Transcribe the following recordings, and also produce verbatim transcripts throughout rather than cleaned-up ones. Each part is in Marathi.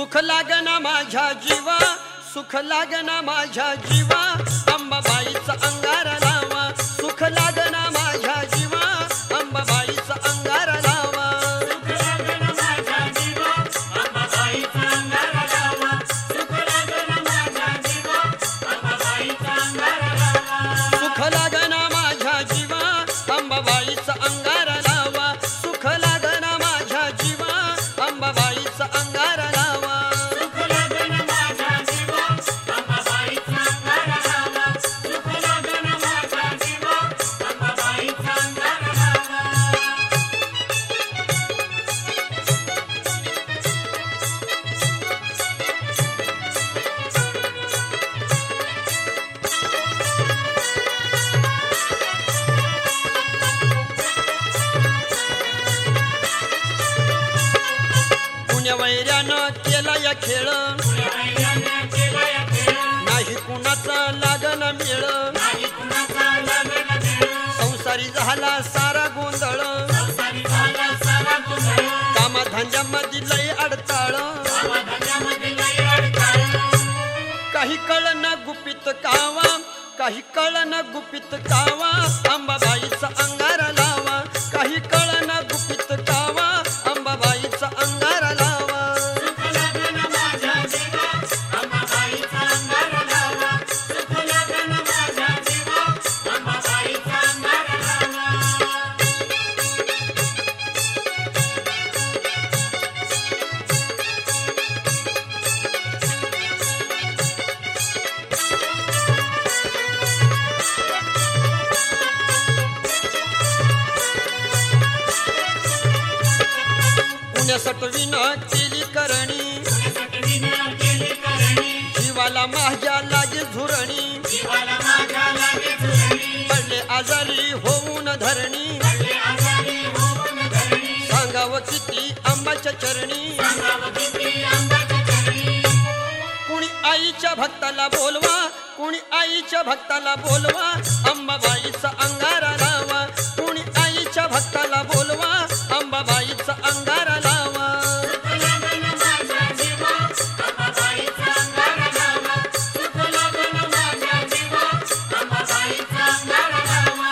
सुख लागना माझ्या जीवा सुख लागना माझ्या जीवा अंबाबाईचा अंगार लावा सुख लागना माझ्या जीवा अंबाबाईचा अंगार लावा सुख लागना माझ्या जीवा अंबाबाईचा अंगार लावा सुख लागना माझ्या जीवा अंबाबाईचा अंगार लावा सुख लागना माझ्या जीवा अंबाबाईचा अंगार लावा सुख लागना माझ्या जीवा अंबाबाईचा अंगार लावा सुख लागना माझ्या जीवा अंबाबाईचा अंगार लावा सुख लागना माझ्या जीवा अंबाबाईचा अंगार लावा पुण्य वैर्यानं केला या खेळ वैर्यानं केला या खेळ नाही कुणाचा लागन मेळ नाही कुणाचा लागला मेळ संसारी झाला सारा गोंधळ संसारी झाला सारा गोंधळ कामधंद्यामध्ये लय अडताळ समाधानामध्ये लय अडथळा काही कळन गुपित कावा काही कळन गुपित कावा अंबाबाईचा अंगार लावा काही कळन गुपित कावा अंबाबाईचा अंगार लावा सुख लागना माझ्या जीवा अंबाबाईचा अंगार लावा सुख लागना माझ्या जीवा अंबाबाईचा अंगार लावा पुण्यासटवीनं केली करणी सटवीनं केली करणी जीवाला माझ्या लागे झुरणी जीवाला माझ्या लागे झुरणी पडले आजारी होऊन धरणी पडले आजारी होऊन धरणी सांगावं किती अंबाच्या चरणी सांगावं किती अंबाच्या चरणी कुणी आईच्या भक्ताला बोलवा कुणी आईच्या भक्ताला बोलवा अंबाबाईचा अंगारा लावा कुणी आईच्या भक्ताला बोलवा अंबाबाईचा अंगारा लावा सुख लागना माझ्या जीवा अंबाबाईचा अंगार लावा सुख लागना माझ्या जीवा अंबाबाईचा अंगार लावा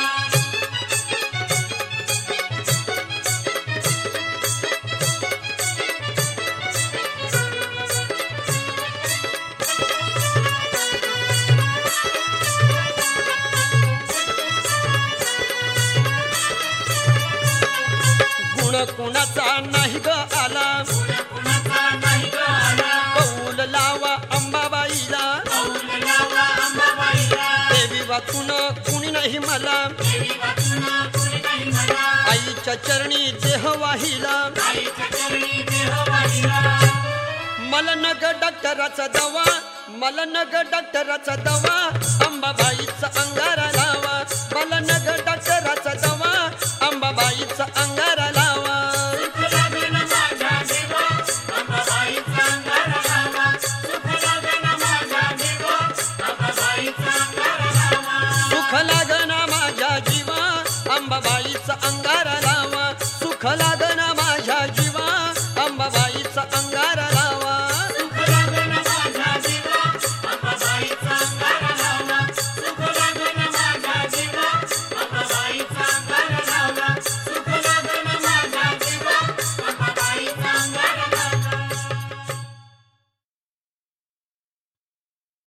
गुण कुणाचा नाही ग आला कुणा कुणाचा नाही ग आला कौल लावा अंबाबाईला कौल लावा अंबाबाईला देवी वाचून कुणी नाही मला देवी वाचून कुणी नाही मला आईच्या चरणी देह वाहिला आईच्या चरणी देह वाहिला मला नग डॉक्टराचा दवा मला नग डॉक्टराचा दवा अंबाबाईचा अंगारा लावा मला नग डॉक्टराचा दवा अंबाबाईचा अंगारा लावा सुख लागना माझ्या जीवा अंबाबाईचा अंगार लावा सुख लागना माझ्या जीवा अंबाबाईचा अंगार लावा सुख लागना माझ्या जीवा अंबाबाईचा अंगारा लावा सुख लागना माझ्या जीवा